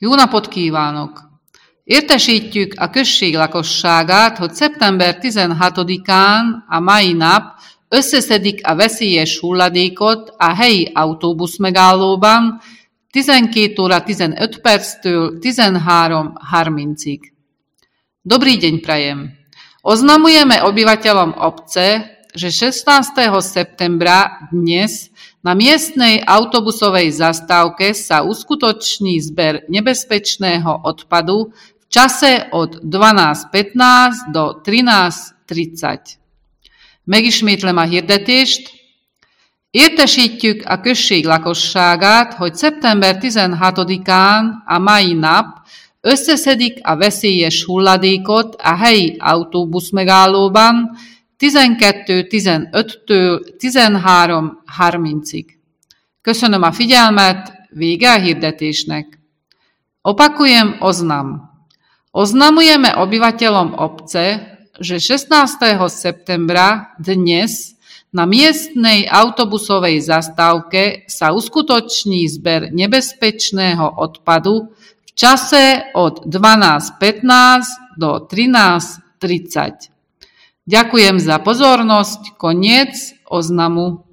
Jó napot kívánok! Értesítjük a község lakosságát, hogy szeptember 16-án a mai nap összeszedik a veszélyes hulladékot a helyi autóbuszmegállóban 12 óra 15 perctől 13:30. Dobrý deň prajem. Oznamujeme obyvateľom obce, že 16. septembra dnes na miestnej autobusovej zastávke sa uskutoční zber nebezpečného odpadu v čase od 12:15 do 13:30. Megismétlem a hirdetést. Értesítjük a község lakosságát, hogy szeptember 16-án a mai nap összeszedik a veszélyes hulladékot a helyi autóbuszmegállóban 12:15-től 13:30. Köszönöm a figyelmet, vége a hirdetésnek. Opakujem oznam. Oznamujeme obyvateľom obce, že 16. septembra dnes na miestnej autobusovej zastávke sa uskutoční zber nebezpečného odpadu v čase od 12:15 do 13:30. Ďakujem za pozornosť, koniec oznamu.